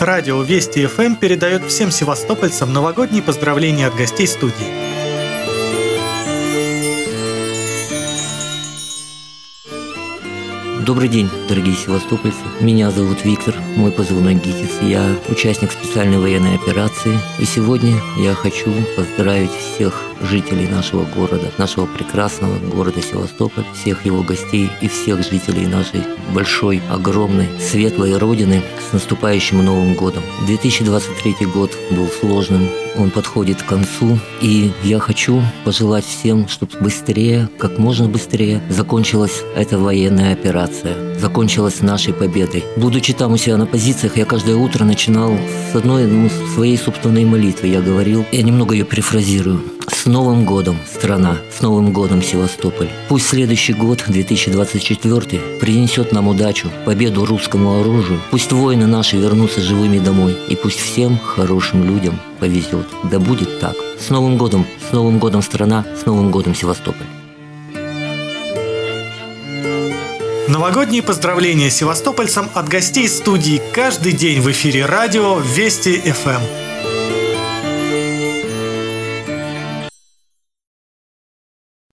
Радио Вести ФМ передает всем севастопольцам новогодние поздравления от гостей студии. Добрый день, дорогие севастопольцы. Меня зовут Виктор, мой позывной ГИТИС. Я участник специальной военной операции. И сегодня я хочу поздравить всех жителей нашего города, нашего прекрасного города Севастополь, всех его гостей и всех жителей нашей большой, огромной, светлой родины с наступающим Новым годом. 2023 год был сложным, он подходит к концу, и я хочу пожелать всем, чтобы быстрее, как можно быстрее закончилась эта военная операция, закончилась нашей победой. Будучи там у себя на позициях, я каждое утро начинал с одной своей собственной молитвы. Я говорил, я немного ее перефразирую: «С Новым годом, страна! С Новым годом, Севастополь! Пусть следующий год, 2024, принесет нам удачу, победу русскому оружию. Пусть воины наши вернутся живыми домой, и пусть всем хорошим людям повезет. Да будет так! С Новым годом, страна! С Новым годом, Севастополь!» Новогодние поздравления севастопольцам от гостей студии каждый день в эфире радио Вести ФМ.